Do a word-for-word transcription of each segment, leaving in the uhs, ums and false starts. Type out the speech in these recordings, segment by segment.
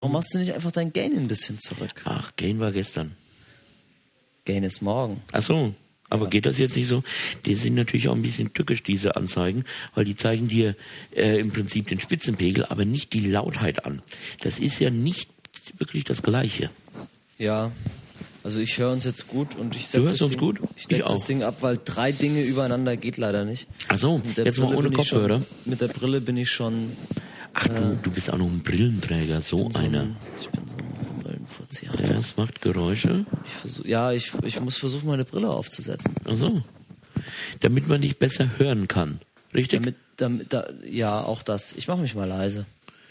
Warum machst du nicht einfach dein Gain ein bisschen zurück? Ach, Gain war gestern. Gain ist morgen. Ach so, aber ja. Geht das jetzt nicht so? Die sind natürlich auch ein bisschen tückisch, diese Anzeigen, weil die zeigen dir äh, im Prinzip den Spitzenpegel, aber nicht die Lautheit an. Das ist ja nicht wirklich das Gleiche. Ja, also ich höre uns jetzt gut und ich setze das, das, gut? Ich setz das Ding ab, weil drei Dinge übereinander geht leider nicht. Ach so, jetzt Brille mal ohne Kopfhörer. Schon, mit der Brille bin ich schon... Ach du, äh, du bist auch noch ein Brillenträger, so so einer. Ein, ich bin so ein Brillenfuzzi. Ja, es macht Geräusche. Ich versuch, ja, ich, ich muss versuchen, meine Brille aufzusetzen. Ach so. Damit man dich besser hören kann, richtig? Damit, damit, da, ja, auch das. Ich mache mich mal leise.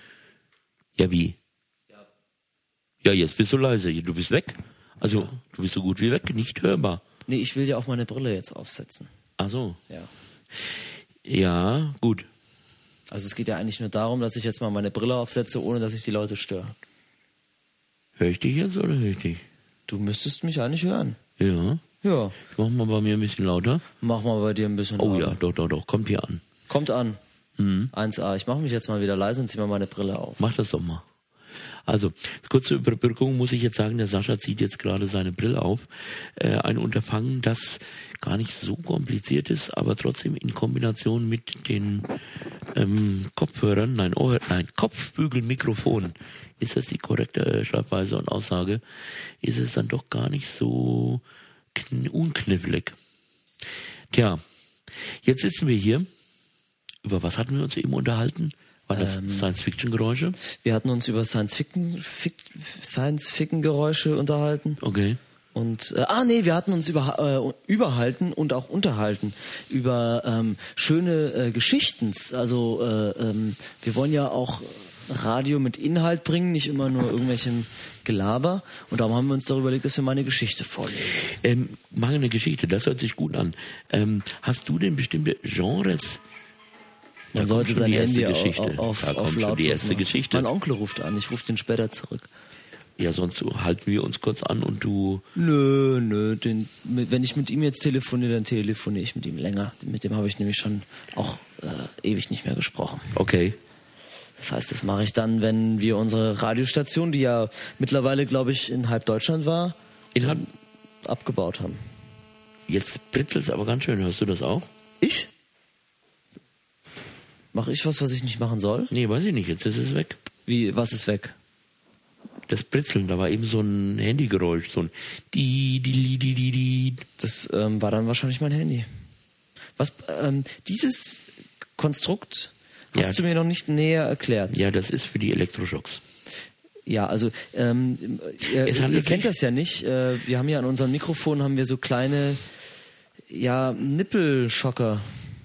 Ja, wie? Ja. Ja, jetzt bist du leise. Du bist weg. Also, du bist so gut wie weg, nicht hörbar. Nee, ich will ja auch meine Brille jetzt aufsetzen. Ach so. Ja. Ja, gut. Also es geht ja eigentlich nur darum, dass ich jetzt mal meine Brille aufsetze, ohne dass ich die Leute störe. Hör ich dich jetzt oder höre ich dich? Du müsstest mich eigentlich hören. Ja. Ja. Ich mach mal bei mir ein bisschen lauter. Mach mal bei dir ein bisschen lauter. Oh lauter. ja, doch, doch, doch. Kommt hier an. Kommt an. Mhm. eins a. Ich mache mich jetzt mal wieder leise und zieh mal meine Brille auf. Mach das doch mal. Also, kurze Überbrückung muss ich jetzt sagen, der Sascha zieht jetzt gerade seine Brille auf. Äh, ein Unterfangen, das gar nicht so kompliziert ist, aber trotzdem in Kombination mit den ähm, Kopfhörern, nein, Ohr, nein, Kopfbügelmikrofon, ist das die korrekte Schreibweise und Aussage, ist es dann doch gar nicht so kn- unknifflig. Tja, jetzt sitzen wir hier. Über was hatten wir uns eben unterhalten? War das ähm, Science-Fiction-Geräusche? Wir hatten uns über Science-Fiction-Geräusche unterhalten. Okay. Und äh, ah nee, wir hatten uns über, äh, überhalten und auch unterhalten über ähm, schöne äh, Geschichten. Also äh, ähm, wir wollen ja auch Radio mit Inhalt bringen, nicht immer nur irgendwelchen Gelaber. Und darum haben wir uns darüber überlegt, dass wir mal eine Geschichte vorlesen. Ähm, mach eine Geschichte, das hört sich gut an. Ähm, hast du denn bestimmte Genres? Man sollte sein Handy Geschichte. auf, da auf, auf laut die erste machen. Geschichte. Mein Onkel ruft an, ich rufe den später zurück. Ja, sonst halten wir uns kurz an und du... Nö, nö, den, mit, wenn ich mit ihm jetzt telefoniere, dann telefoniere ich mit ihm länger. Mit dem habe ich nämlich schon auch äh, ewig nicht mehr gesprochen. Okay. Das heißt, das mache ich dann, wenn wir unsere Radiostation, die ja mittlerweile, glaube ich, in halb Deutschland war, in halb... abgebaut haben. Jetzt britzelt es aber ganz schön, hörst du das auch? Ich? Mache ich was, was ich nicht machen soll? Nee, weiß ich nicht, jetzt ist es weg. Wie, was ist weg? Das Britzeln, da war eben so ein Handygeräusch, so ein di di di di di. Das ähm, war dann wahrscheinlich mein Handy. Was, ähm, dieses Konstrukt hast ja. du mir noch nicht näher erklärt. Ja, das ist für die Elektroschocks. Ja, also ähm, ihr, ihr kennt das ja nicht. Äh, wir haben ja an unseren Mikrofonen haben wir so kleine, ja, Nippelschocker.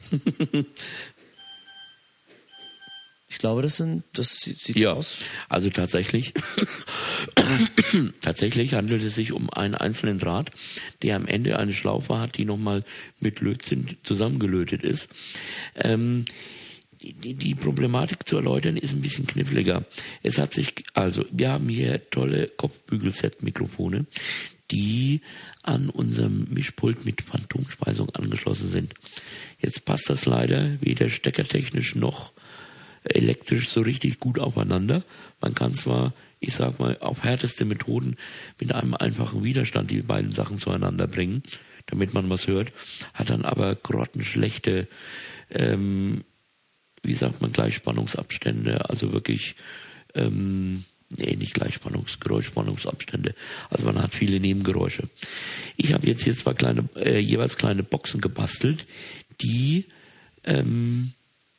Ich glaube, das sind, das sieht ja, aus. Also tatsächlich, tatsächlich handelt es sich um einen einzelnen Draht, der am Ende eine Schlaufe hat, die nochmal mit Lötzinn zusammengelötet ist. Ähm, die, die Problematik zu erläutern ist ein bisschen kniffliger. Es hat sich, also wir haben hier tolle Kopfbügelset-Mikrofone, die an unserem Mischpult mit Phantomspeisung angeschlossen sind. Jetzt passt das leider weder steckertechnisch noch elektrisch so richtig gut aufeinander. Man kann zwar, ich sag mal, auf härteste Methoden mit einem einfachen Widerstand die beiden Sachen zueinander bringen, damit man was hört, hat dann aber grottenschlechte, ähm, wie sagt man, Gleichspannungsabstände, also wirklich, ähm, nee, nicht Gleichspannungs-, Geräuschspannungsabstände. Also man hat viele Nebengeräusche. Ich habe jetzt hier zwei kleine, äh, jeweils kleine Boxen gebastelt, die, ähm,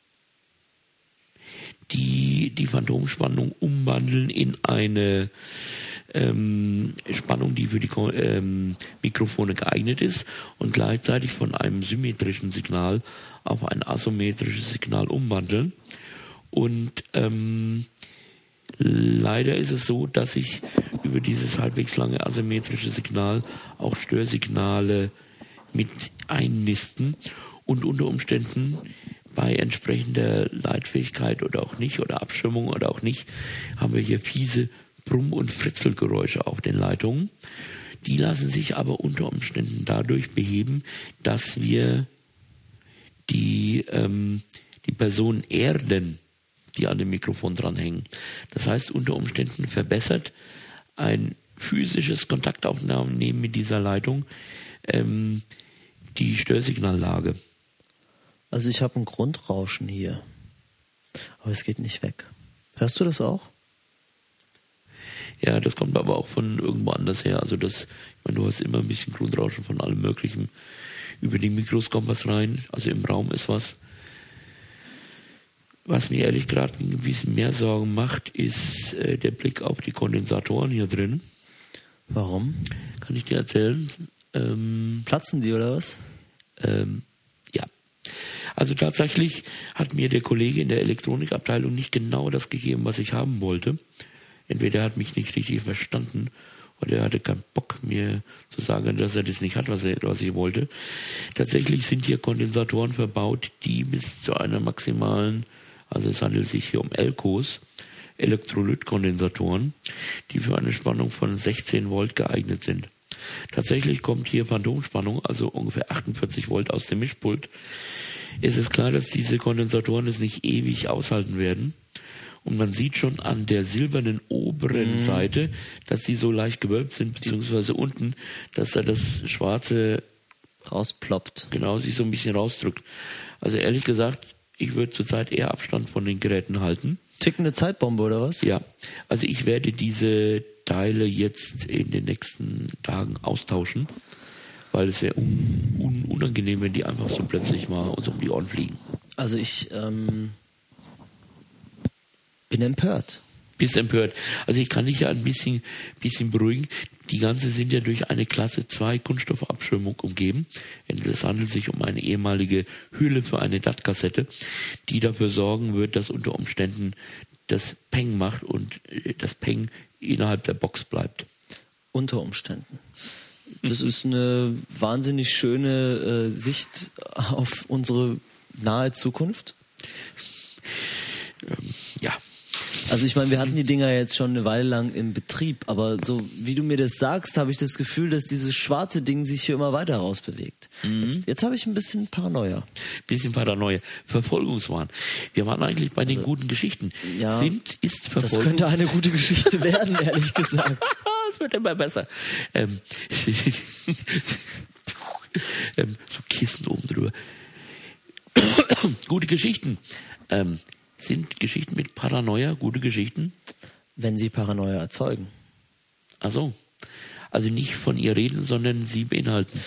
die die Phantomspannung umwandeln in eine ähm, Spannung, die für die ähm, Mikrofone geeignet ist und gleichzeitig von einem symmetrischen Signal auf ein asymmetrisches Signal umwandeln. Und ähm, leider ist es so, dass sich über dieses halbwegs lange asymmetrische Signal auch Störsignale mit einnisten und unter Umständen bei entsprechender Leitfähigkeit oder auch nicht oder Abschirmung oder auch nicht, haben wir hier fiese Brumm- und Fritzelgeräusche auf den Leitungen. Die lassen sich aber unter Umständen dadurch beheben, dass wir die, ähm, die Person erden, die an dem Mikrofon dranhängen. Das heißt, unter Umständen verbessert ein physisches Kontaktaufnehmen mit dieser Leitung ähm, die Störsignallaage. Also ich habe ein Grundrauschen hier, aber es geht nicht weg. Hörst du das auch? Ja, das kommt aber auch von irgendwo anders her. Also das, ich meine, du hast immer ein bisschen Grundrauschen von allem Möglichen. Über die Mikros kommt was rein, also im Raum ist was. Was mir ehrlich gesagt ein bisschen mehr Sorgen macht, ist äh, der Blick auf die Kondensatoren hier drin. Warum? Kann ich dir erzählen? Ähm, Platzen die oder was? Ähm, ja. Also tatsächlich hat mir der Kollege in der Elektronikabteilung nicht genau das gegeben, was ich haben wollte. Entweder er hat mich nicht richtig verstanden oder er hatte keinen Bock, mir zu sagen, dass er das nicht hat, was, er, was ich wollte. Tatsächlich sind hier Kondensatoren verbaut, die bis zu einer maximalen, also es handelt sich hier um Elcos, Elektrolytkondensatoren, die für eine Spannung von sechzehn Volt geeignet sind. Tatsächlich kommt hier Phantomspannung, also ungefähr achtundvierzig Volt aus dem Mischpult. Es ist klar, dass diese Kondensatoren es nicht ewig aushalten werden. Und man sieht schon an der silbernen oberen mhm. Seite, dass sie so leicht gewölbt sind, beziehungsweise unten, dass da das schwarze rausploppt. Genau, sich so ein bisschen rausdrückt. Also ehrlich gesagt, ich würde zurzeit eher Abstand von den Geräten halten. Tickende Zeitbombe oder was? Ja, also ich werde diese Teile jetzt in den nächsten Tagen austauschen, weil es wäre un- un- unangenehm, wenn die einfach so plötzlich mal uns um die Ohren fliegen. Also ich ähm, bin empört. Bist empört. Also ich kann dich ja ein bisschen, bisschen beruhigen. Die ganze sind ja durch eine Klasse zwei Kunststoffabschirmung umgeben. Es handelt sich um eine ehemalige Hülle für eine D A T-Kassette, die dafür sorgen wird, dass unter Umständen das Peng macht und das Peng innerhalb der Box bleibt. Unter Umständen. Das ist eine wahnsinnig schöne äh, Sicht auf unsere nahe Zukunft. Ähm, ja. Also ich meine, wir hatten die Dinger jetzt schon eine Weile lang im Betrieb, aber so wie du mir das sagst, habe ich das Gefühl, dass dieses schwarze Ding sich hier immer weiter rausbewegt. Mhm. Jetzt, jetzt habe ich ein bisschen Paranoia. Bisschen Paranoia. Verfolgungswahn. Wir waren eigentlich bei den also, guten Geschichten. Ja, Sind, ist Verfolgungs- das könnte eine gute Geschichte werden, ehrlich gesagt. Es wird immer besser. Ähm, ähm, so Kissen oben drüber. Gute Geschichten. Ähm, Sind Geschichten mit Paranoia gute Geschichten? Wenn sie Paranoia erzeugen. Ach so. Also nicht von ihr reden, sondern sie beinhalten.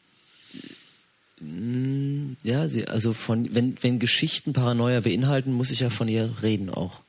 Ja, sie, also von, wenn, wenn Geschichten Paranoia beinhalten, muss ich ja von ihr reden auch.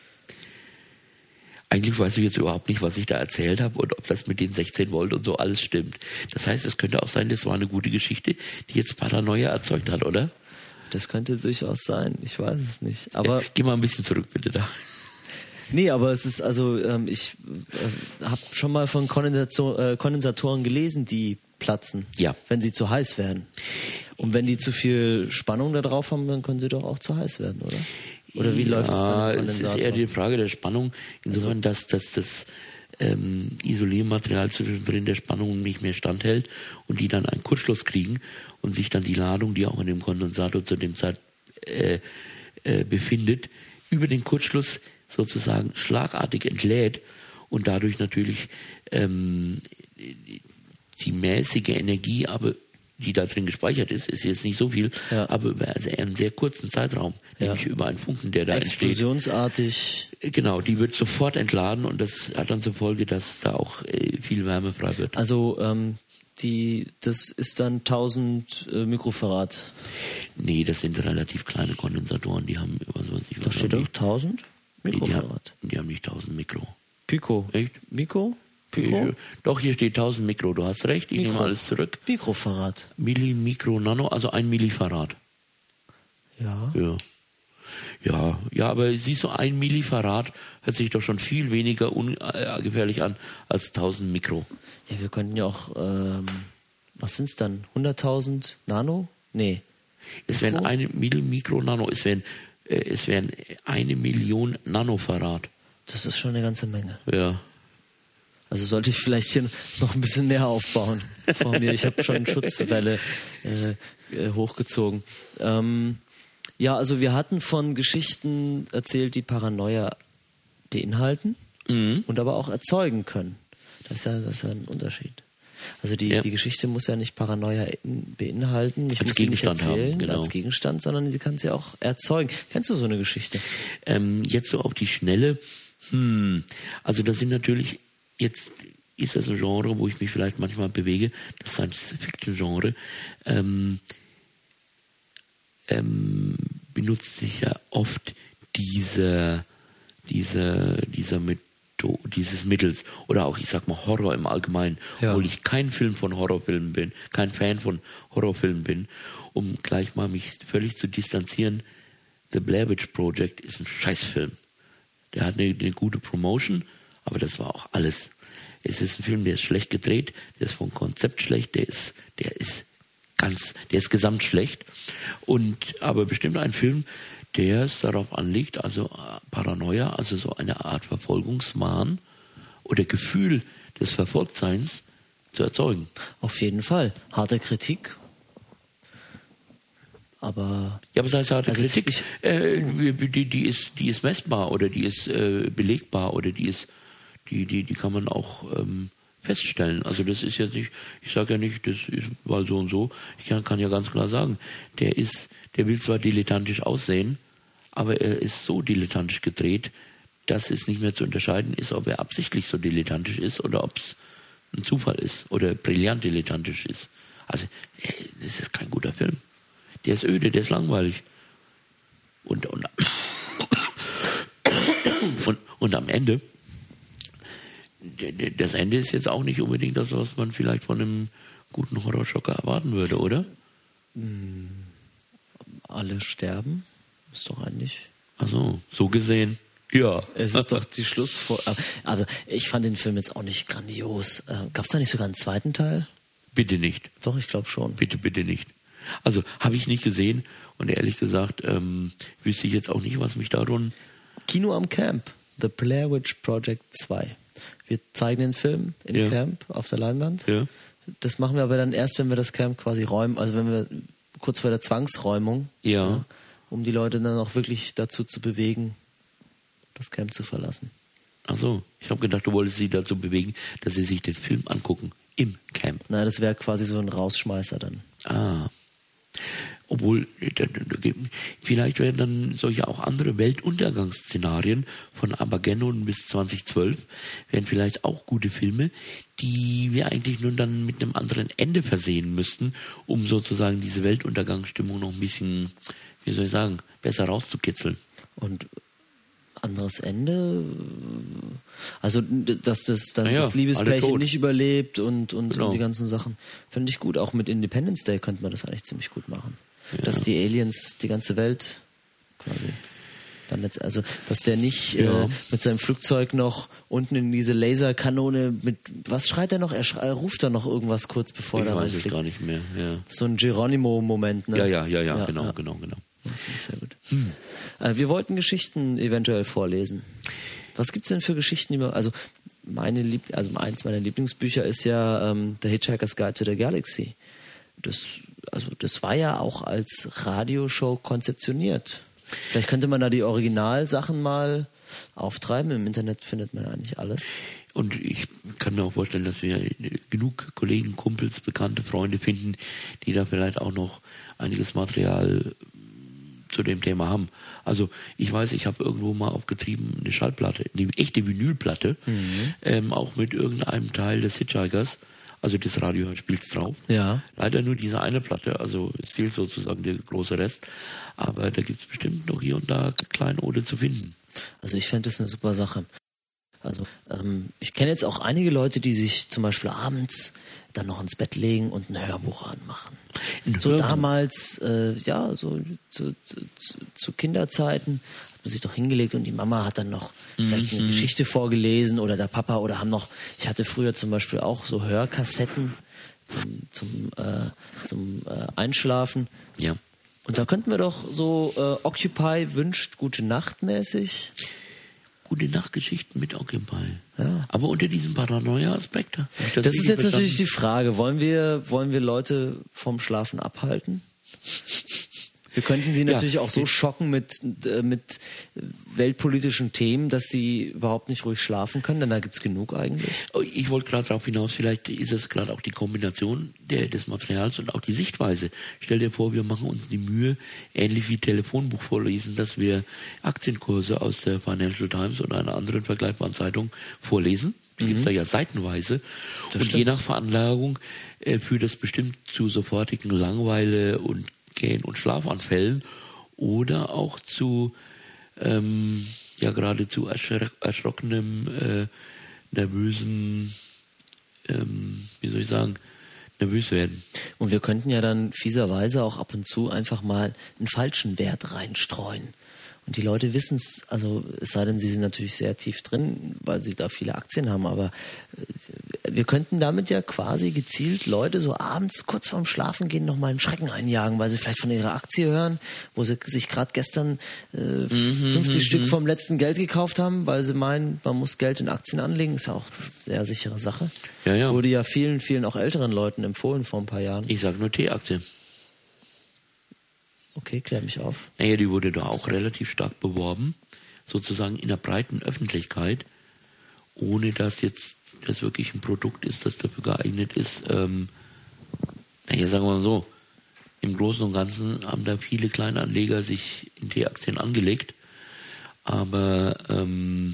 Eigentlich weiß ich jetzt überhaupt nicht, was ich da erzählt habe und ob das mit den sechzehn Volt und so alles stimmt. Das heißt, es könnte auch sein, das war eine gute Geschichte, die jetzt Paranoia erzeugt hat, oder? Das könnte durchaus sein. Ich weiß es nicht. Aber äh, geh mal ein bisschen zurück, bitte da. Nee, aber es ist also, ähm, ich äh, habe schon mal von Kondensator, äh, Kondensatoren gelesen, die platzen, ja, wenn sie zu heiß werden. Und wenn die zu viel Spannung da drauf haben, dann können sie doch auch zu heiß werden, oder? Oder wie ja, läuft es bei einem Kondensator? Es ist eher die Frage der Spannung, insofern, also, dass, dass das ähm, Isoliermaterial zwischendrin der Spannung nicht mehr standhält und die dann einen Kurzschluss kriegen und sich dann die Ladung, die auch in dem Kondensator zu dem Zeit äh, äh, befindet, über den Kurzschluss sozusagen schlagartig entlädt und dadurch natürlich ähm, die mäßige Energie, aber die da drin gespeichert ist, ist jetzt nicht so viel, ja, aber über also einen sehr kurzen Zeitraum, ja, nämlich über einen Funken, der da explosionsartig entsteht. Genau, die wird sofort entladen und das hat dann zur Folge, dass da auch äh, viel Wärme frei wird. Also ähm, die, das ist dann tausend äh, Mikrofarad? Nee, das sind relativ kleine Kondensatoren, die haben was weiß ich. Da steht doch tausend Mikrofarad. Nee, die, haben, die haben nicht tausend Mikro. Pico. Echt? Mikro? Pico? Ich, doch, hier steht tausend Mikro, du hast recht, ich Mikro. nehme alles zurück. Mikrofarad. Milli, Mikro, Nano, also ein Millifarad. Ja. Ja. Ja, ja, aber siehst du, ein Millifarad hört sich doch schon viel weniger ungefährlich an als tausend Mikro. Ja, wir könnten ja auch, ähm, was sind's dann? hunderttausend Nano? Nee. Es wären eine Milli, Mikro, Nano, es wären, äh, es wären eine Million Nanofarad. Das ist schon eine ganze Menge. Ja. Also sollte ich vielleicht hier noch ein bisschen näher aufbauen vor mir. Ich habe schon Schutzwelle äh, hochgezogen. Ähm, Ja, also wir hatten von Geschichten erzählt, die Paranoia beinhalten Mhm. und aber auch erzeugen können. Das ist ja, das ist ja ein Unterschied. Also die, Ja. die Geschichte muss ja nicht Paranoia in- beinhalten, ich Als muss sie nicht Gegenstand haben, erzählen genau. als Gegenstand, sondern sie kann sie auch erzeugen. Kennst du so eine Geschichte? Ähm, jetzt so auf die Schnelle. Hm. Also das sind natürlich, jetzt ist das ein Genre, wo ich mich vielleicht manchmal bewege, das Science-Fiction-Genre, ähm, ähm, benutzt sich ja oft dieser, dieser, dieser Metho- dieses Mittels oder auch, ich sag mal, Horror im Allgemeinen, Ja. obwohl ich kein Film von Horrorfilmen bin, kein Fan von Horrorfilmen bin, um gleich mal mich völlig zu distanzieren. The Blair Witch Project ist ein Scheißfilm. Der hat eine, eine gute Promotion, aber das war auch alles. Es ist ein Film, der ist schlecht gedreht, der ist vom Konzept schlecht, der ist, der ist ganz, der ist gesamt schlecht. Und, aber bestimmt ein Film, der es darauf anlegt, also äh, Paranoia, also so eine Art Verfolgungswahn oder Gefühl des Verfolgtseins zu erzeugen. Auf jeden Fall. Harte Kritik. Aber Ja, aber sei es harte Also Kritik, ich- äh, die, die, ist, die ist messbar oder die ist äh, belegbar oder die ist, die, die, die kann man auch ähm, feststellen. Also das ist jetzt nicht, ich sage ja nicht, das ist mal so und so. Ich kann, kann ja ganz klar sagen, der ist, der will zwar dilettantisch aussehen, aber er ist so dilettantisch gedreht, dass es nicht mehr zu unterscheiden ist, ob er absichtlich so dilettantisch ist oder ob es ein Zufall ist oder brillant dilettantisch ist. Also äh, das ist kein guter Film. Der ist öde, der ist langweilig. Und, und, und, und am Ende, d- d- das Ende ist jetzt auch nicht unbedingt das, was man vielleicht von einem guten Horrorschocker erwarten würde, oder? alle sterben. Ist doch eigentlich. Also so gesehen, ja. Es ist doch die Schlussfolgerung. Aber, aber ich fand den Film jetzt auch nicht grandios. Äh, Gab es da nicht sogar einen zweiten Teil? Bitte nicht. Doch, ich glaube schon. Bitte, bitte nicht. Also habe ich nicht gesehen und ehrlich gesagt ähm, wüsste ich jetzt auch nicht, was mich darum... Kino am Camp. The Blair Witch Project zwei. Wir zeigen den Film im Ja. Camp auf der Leinwand. Ja. Das machen wir aber dann erst, wenn wir das Camp quasi räumen, also wenn wir kurz vor der Zwangsräumung, Ja. um die Leute dann auch wirklich dazu zu bewegen, das Camp zu verlassen. Ach so, ich habe gedacht, du wolltest sie dazu bewegen, dass sie sich den Film angucken im Camp. Na, das wäre quasi so ein Rausschmeißer dann. Ah. Obwohl, da- da- da- vielleicht werden dann solche auch andere Weltuntergangsszenarien von Armageddon bis zweitausendzwölf, wären vielleicht auch gute Filme, die wir eigentlich nur dann mit einem anderen Ende versehen müssten, um sozusagen diese Weltuntergangsstimmung noch ein bisschen, wie soll ich sagen, besser rauszukitzeln. Und anderes Ende, also dass das dann Na ja, das alle Liebespärchen tot. nicht überlebt und, und, Genau. und die ganzen Sachen. Finde ich gut. Auch mit Independence Day könnte man das eigentlich ziemlich gut machen. Ja. Dass die Aliens die ganze Welt quasi dann jetzt, also dass der nicht Ja. äh, mit seinem Flugzeug noch unten in diese Laserkanone mit, was schreit er noch? Er, schrei, er ruft da noch irgendwas kurz bevor Ich er weiß es reinfliegt. gar nicht mehr. Ja, So ein Geronimo-Moment, ne? ja, ja, ja, ja, Ja, genau, ja. genau, genau. Ja, finde ich sehr gut. Äh, wir wollten Geschichten eventuell vorlesen. Was gibt's denn für Geschichten über? Also meine Lieb also eins meiner Lieblingsbücher ist ja ähm, The Hitchhiker's Guide to the Galaxy. Das also das war ja auch als Radioshow konzeptioniert. Vielleicht könnte man da die Originalsachen mal auftreiben. Im Internet findet man eigentlich alles. Und ich kann mir auch vorstellen, dass wir genug Kollegen, Kumpels, Bekannte, Freunde finden, die da vielleicht auch noch einiges Material zu dem Thema haben. Also ich weiß, ich habe irgendwo mal aufgetrieben eine Schallplatte, eine echte Vinylplatte, Mhm. ähm, auch mit irgendeinem Teil des Hitchhikers, also das Radio spielt's drauf. Ja. Leider nur diese eine Platte, also es fehlt sozusagen der große Rest, aber da gibt's bestimmt noch hier und da Kleinode zu finden. Also ich fände das eine super Sache. Also ähm, ich kenne jetzt auch einige Leute, die sich zum Beispiel abends dann noch ins Bett legen und ein Hörbuch anmachen. Ein so Hörbuch? damals, äh, ja, so zu, zu, zu, zu Kinderzeiten hat man sich doch hingelegt und die Mama hat dann noch vielleicht eine Geschichte vorgelesen oder der Papa oder haben noch, ich hatte früher zum Beispiel auch so Hörkassetten zum, zum, äh, zum äh, Einschlafen. Ja. Und da könnten wir doch so äh, Occupy wünscht gute Nacht mäßig. Gute Nachtgeschichten mit Occupy. Ja. Aber unter diesem Paranoia-Aspekt. Hab ich Das, ist richtig jetzt natürlich verstanden? die Frage, wollen wir, wollen wir Leute vom Schlafen abhalten? Wir könnten sie natürlich ja. auch so schocken mit, äh, mit weltpolitischen Themen, dass sie überhaupt nicht ruhig schlafen können, denn da gibt's genug eigentlich. Ich wollte gerade darauf hinaus, vielleicht ist es gerade auch die Kombination der, des Materials und auch die Sichtweise. Stell dir vor, wir machen uns die Mühe, ähnlich wie Telefonbuch vorlesen, dass wir Aktienkurse aus der Financial Times oder einer anderen vergleichbaren Zeitung vorlesen. Die mhm. gibt's da ja seitenweise. Das und stimmt. Je nach Veranlagung äh, führt das bestimmt zu sofortigen Langweile und Gähn- und Schlafanfällen oder auch zu ähm, ja geradezu erschrock- erschrockenem, äh, nervösen, ähm, wie soll ich sagen, nervös werden. Und wir könnten ja dann fieserweise auch ab und zu einfach mal einen falschen Wert reinstreuen. Und die Leute wissen es, also es sei denn, sie sind natürlich sehr tief drin, weil sie da viele Aktien haben, aber wir könnten damit ja quasi gezielt Leute so abends kurz vorm Schlafengehen nochmal einen Schrecken einjagen, weil sie vielleicht von ihrer Aktie hören, wo sie sich gerade gestern äh, fünfzig Stück vom letzten Geld gekauft haben, weil sie meinen, man muss Geld in Aktien anlegen, ist ja auch eine sehr sichere Sache. Ja, ja. Wurde ja vielen, vielen auch älteren Leuten empfohlen vor ein paar Jahren. Ich sage nur T-Aktie. Okay, klär mich auf. Naja, die wurde da auch relativ stark beworben, sozusagen in der breiten Öffentlichkeit, ohne dass jetzt das wirklich ein Produkt ist, das dafür geeignet ist. Ähm, naja, sagen wir mal so, im Großen und Ganzen haben da viele Kleinanleger sich in T-Aktien angelegt, aber ähm,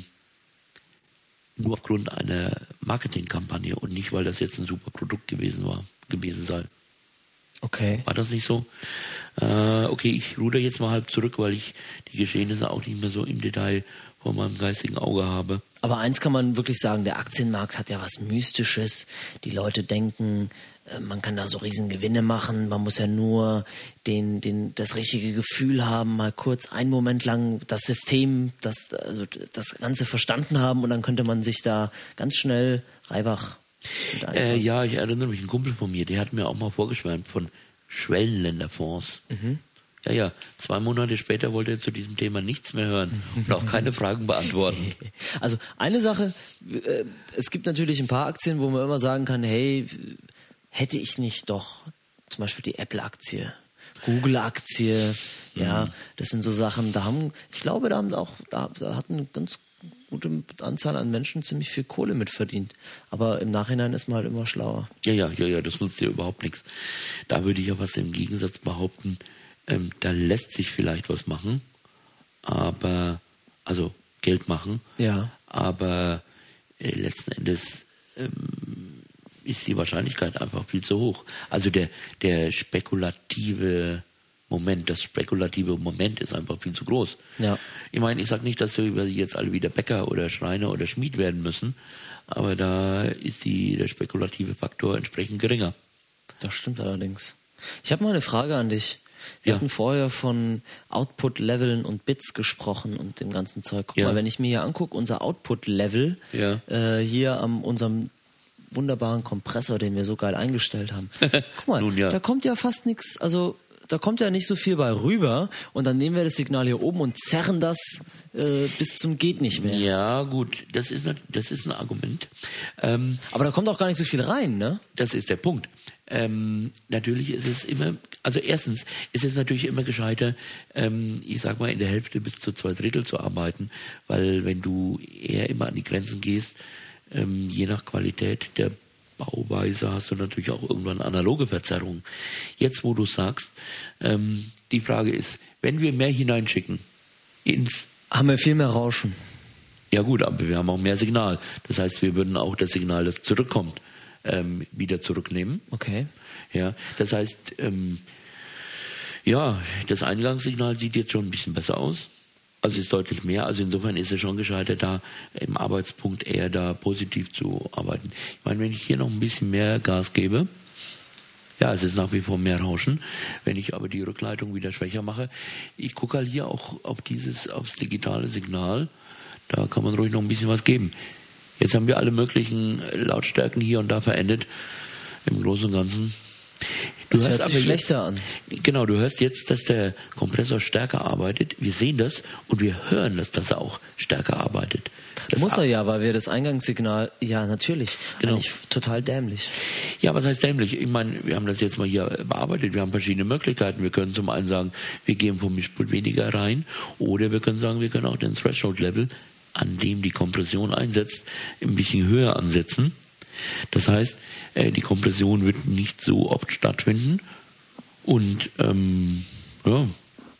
nur aufgrund einer Marketingkampagne und nicht, weil das jetzt ein super Produkt gewesen war, gewesen sei. Okay. War das nicht so? Äh, okay, ich ruder jetzt mal halb zurück, weil ich die Geschehnisse auch nicht mehr so im Detail vor meinem geistigen Auge habe. Aber eins kann man wirklich sagen, der Aktienmarkt hat ja was Mystisches. Die Leute denken, man kann da so riesen Gewinne machen. Man muss ja nur den, den, das richtige Gefühl haben, mal kurz einen Moment lang das System, das, also das Ganze verstanden haben und dann könnte man sich da ganz schnell Reibach Äh, ja, ich erinnere mich, ein Kumpel von mir, der hat mir auch mal vorgeschwärmt von Schwellenländerfonds. Mhm. Ja, ja, zwei Monate später wollte er zu diesem Thema nichts mehr hören und auch keine Fragen beantworten. Also eine Sache, äh, es gibt natürlich ein paar Aktien, wo man immer sagen kann, hey, hätte ich nicht doch zum Beispiel die Apple-Aktie, Google-Aktie, mhm. ja, das sind so Sachen, da haben, ich glaube, da haben auch, da, da hatten ganz gute Anzahl an Menschen ziemlich viel Kohle mitverdient. Aber im Nachhinein ist man halt immer schlauer. Ja, ja, ja, ja, das nutzt ja überhaupt nichts. Da würde ich ja was im Gegensatz behaupten, ähm, da lässt sich vielleicht was machen, aber, also Geld machen, ja. aber äh, letzten Endes ähm, ist die Wahrscheinlichkeit einfach viel zu hoch. Also der, der spekulative Moment, das spekulative Moment ist einfach viel zu groß. Ja. Ich meine, ich sage nicht, dass wir jetzt alle wieder Bäcker oder Schreiner oder Schmied werden müssen, aber da ist die, der spekulative Faktor entsprechend geringer. Das stimmt allerdings. Ich habe mal eine Frage an dich. Wir ja. hatten vorher von Output-Leveln und Bits gesprochen und dem ganzen Zeug. Guck ja. mal, wenn ich mir hier angucke, unser Output-Level ja. äh, hier an unserem wunderbaren Kompressor, den wir so geil eingestellt haben. Guck mal, Nun, ja. da kommt ja fast nichts, also da kommt ja nicht so viel bei rüber und dann nehmen wir das Signal hier oben und zerren das äh, bis zum geht nicht mehr. Ja, gut, das ist, das ist ein Argument. Ähm, Aber da kommt auch gar nicht so viel rein, ne? Das ist der Punkt. Ähm, natürlich ist es immer, also erstens ist es natürlich immer gescheiter, ähm, ich sag mal in der Hälfte bis zu zwei Drittel zu arbeiten, weil wenn du eher immer an die Grenzen gehst, ähm, je nach Qualität der Bauweise hast du natürlich auch irgendwann analoge Verzerrungen. Jetzt, wo du sagst, ähm, die Frage ist, wenn wir mehr hineinschicken ins... Haben wir viel mehr Rauschen. Ja gut, aber wir haben auch mehr Signal. Das heißt, wir würden auch das Signal, das zurückkommt, ähm, wieder zurücknehmen. Okay. Ja, das heißt, ähm, ja, das Eingangssignal sieht jetzt schon ein bisschen besser aus. Also ist deutlich mehr. Also insofern ist es schon gescheitert, da im Arbeitspunkt eher da positiv zu arbeiten. Ich meine, wenn ich hier noch ein bisschen mehr Gas gebe, ja, es ist nach wie vor mehr Rauschen. Wenn ich aber die Rückleitung wieder schwächer mache, ich gucke halt hier auch auf dieses, aufs digitale Signal, da kann man ruhig noch ein bisschen was geben. Jetzt haben wir alle möglichen Lautstärken hier und da verändert. Im Großen und Ganzen. Du das hörst hört sich schlechter an. Genau, du hörst jetzt, dass der Kompressor stärker arbeitet. Wir sehen das und wir hören, dass das auch stärker arbeitet. Das Muss er ja, weil wir das Eingangssignal, ja natürlich, Genau. eigentlich total dämlich. Ja, was heißt dämlich? Ich meine, wir haben das jetzt mal hier bearbeitet, wir haben verschiedene Möglichkeiten. Wir können zum einen sagen, wir gehen vom Mischpult weniger rein, oder wir können sagen, wir können auch den Threshold-Level, an dem die Kompression einsetzt, ein bisschen höher ansetzen. Das heißt, äh, die Kompression wird nicht so oft stattfinden und ähm, ja,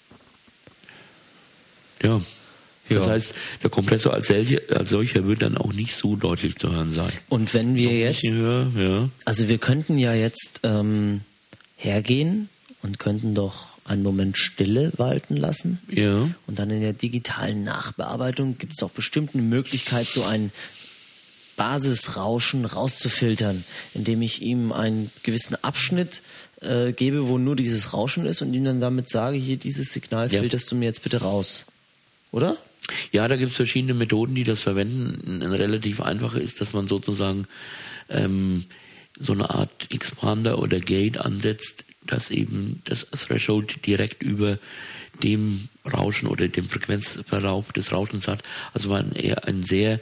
ja. Das Ja. heißt, der Kompressor als solcher, als solcher wird dann auch nicht so deutlich zu hören sein. Und wenn wir Doch ein jetzt, bisschen höher, ja. also wir könnten ja jetzt ähm, hergehen und könnten doch einen Moment Stille walten lassen. Ja. Und dann in der digitalen Nachbearbeitung gibt es auch bestimmt eine Möglichkeit, so ein Basisrauschen rauszufiltern, indem ich ihm einen gewissen Abschnitt äh, gebe, wo nur dieses Rauschen ist und ihm dann damit sage, hier dieses Signal Ja. filterst du mir jetzt bitte raus. Oder? Ja, da gibt es verschiedene Methoden, die das verwenden. Eine relativ einfache ist, dass man sozusagen ähm, so eine Art Expander oder Gate ansetzt, dass eben das Threshold direkt über dem Rauschen oder dem Frequenzverlauf des Rauschens hat. Also man eher eine sehr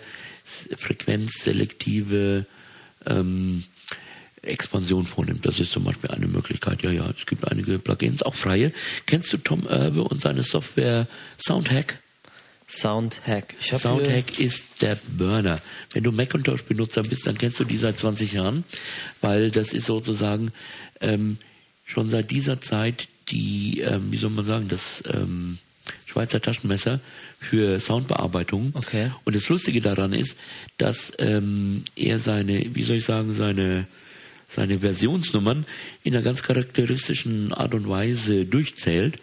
frequenzselektive ähm, Expansion vornimmt. Das ist zum Beispiel eine Möglichkeit. Ja, ja, es gibt einige Plugins, auch freie. Kennst du Tom Erbe und seine Software Soundhack? Soundhack. Ich hab Soundhack ist der Burner. Wenn du Macintosh-Benutzer bist, dann kennst du die seit zwanzig Jahren, weil das ist sozusagen ähm, schon seit dieser Zeit die, ähm, wie soll man sagen, das ähm, Schweizer Taschenmesser für Soundbearbeitung. Okay. Und das Lustige daran ist, dass ähm, er seine, wie soll ich sagen, seine seine Versionsnummern in einer ganz charakteristischen Art und Weise durchzählt.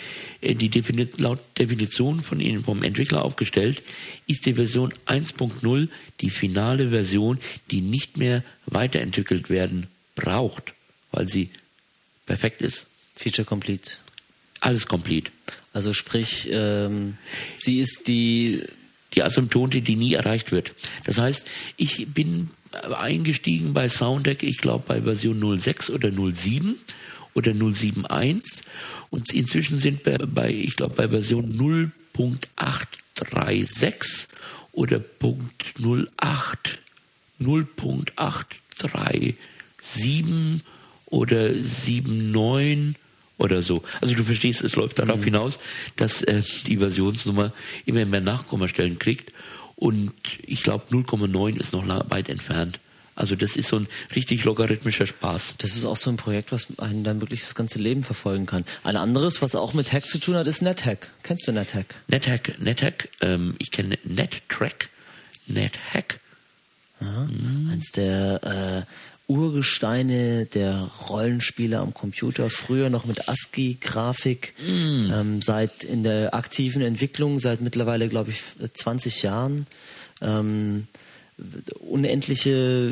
Die Defini- laut Definition von Ihnen vom Entwickler aufgestellt, ist die Version eins Punkt null die finale Version, die nicht mehr weiterentwickelt werden braucht, weil sie perfekt ist. Feature Complete. Alles complete. Also sprich, ähm, sie ist die... Die Asymptote, die nie erreicht wird. Das heißt, ich bin eingestiegen bei Soundhack, ich glaube bei Version null sechs oder null sieben oder null sieben eins und inzwischen sind wir bei, ich glaube bei Version null Punkt acht drei sechs oder Punkt null acht, null Punkt acht drei sieben oder sieben neun oder so. Also du verstehst, es läuft darauf mhm. hinaus, dass äh, die Versionsnummer immer mehr Nachkommastellen kriegt und ich glaube null Komma neun ist noch lang, weit entfernt. Also das ist so ein richtig logarithmischer Spaß. Das ist auch so ein Projekt, was einen dann wirklich das ganze Leben verfolgen kann. Ein anderes, was auch mit Hack zu tun hat, ist NetHack. Kennst du NetHack? NetHack, NetHack, ähm, ich kenne NetTrack, NetHack. Ja, mhm. Eins der äh, Urgesteine der Rollenspiele am Computer, früher noch mit ASCII-Grafik, mm. ähm, seit in der aktiven Entwicklung, seit mittlerweile, glaube ich, zwanzig Jahren. Ähm, unendliche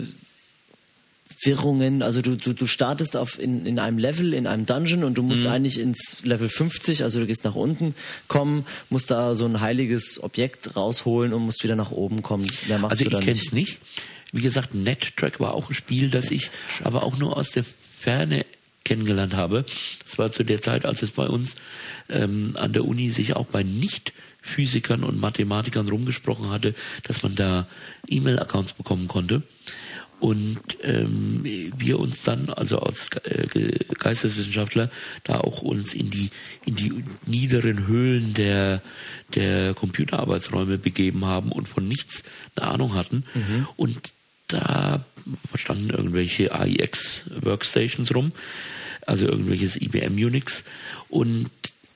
Wirrungen, also du, du, du startest auf in, in einem Level, in einem Dungeon und du musst mm. eigentlich ins Level fünfzig, also du gehst nach unten kommen, musst da so ein heiliges Objekt rausholen und musst wieder nach oben kommen. Mehr machst also du dann ich kenne es nicht. Wie gesagt, NetTrack war auch ein Spiel, das ich aber auch nur aus der Ferne kennengelernt habe. Das war zu der Zeit, als es bei uns ähm, an der Uni sich auch bei Nicht-Physikern und Mathematikern rumgesprochen hatte, dass man da E-Mail-Accounts bekommen konnte. Und ähm, wir uns dann, also als äh, Geisteswissenschaftler, da auch uns in die in die niederen Höhlen der der Computerarbeitsräume begeben haben und von nichts eine Ahnung hatten. Mhm. Und da standen irgendwelche A I X-Workstations rum, also irgendwelches I B M Unix. Und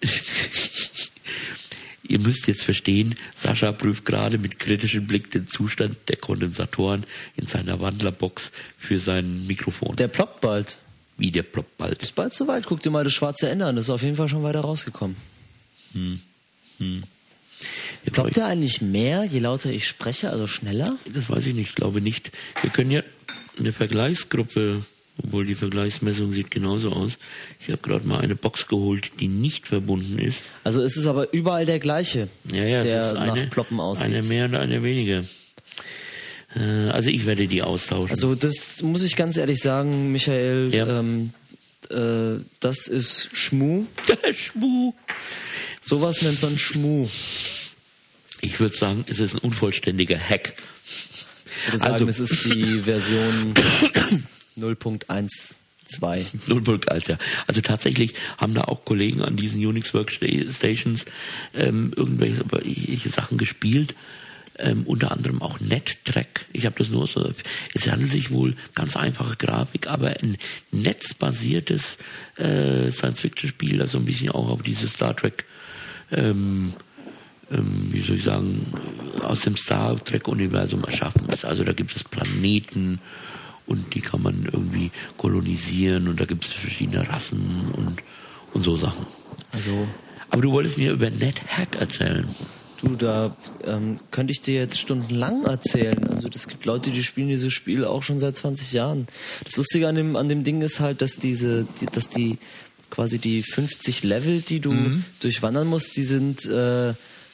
ihr müsst jetzt verstehen, Sascha prüft gerade mit kritischem Blick den Zustand der Kondensatoren in seiner Wandlerbox für sein Mikrofon. Der ploppt bald. Wie der ploppt bald? Ist bald soweit. Guck dir mal das schwarze Ende an. Das ist auf jeden Fall schon weiter rausgekommen. Hm. Hm. Ploppt der eigentlich mehr, je lauter ich spreche, also schneller? Das weiß ich nicht, glaube nicht. Wir können ja eine Vergleichsgruppe, obwohl die Vergleichsmessung sieht genauso aus. Ich habe gerade mal eine Box geholt, die nicht verbunden ist. Also ist es aber überall der gleiche, ja, ja, der es ist eine, nach Ploppen aussieht. Eine mehr und eine weniger. Äh, also ich werde die austauschen. Also das muss ich ganz ehrlich sagen, Michael, ja. ähm, äh, das ist Schmu. Schmu. Sowas nennt man Schmu. Ich würde sagen, es ist ein unvollständiger Hack. Ich würde sagen, also, es ist die Version null Punkt eins zwei. null Punkt eins, ja. Also tatsächlich haben da auch Kollegen an diesen Unix Workstations ähm, irgendwelche, irgendwelche Sachen gespielt. Ähm, unter anderem auch NetTrack. Ich habe das nur so. Es handelt sich wohl ganz einfache Grafik, aber ein netzbasiertes äh, Science-Fiction-Spiel, das so ein bisschen auch auf dieses Star Trek, ähm, ähm, wie soll ich sagen, aus dem Star Trek-Universum erschaffen ist. Also da gibt es Planeten und die kann man irgendwie kolonisieren und da gibt es verschiedene Rassen und und so Sachen. Also. Aber du wolltest mir über NetHack erzählen. Du, da ähm, könnte ich dir jetzt stundenlang erzählen. Also es gibt Leute, die spielen diese Spiele auch schon seit zwanzig Jahren. Das Lustige an dem, an dem Ding ist halt, dass diese, die, dass die quasi die fünfzig Level, die du mhm. durchwandern musst, die sind äh,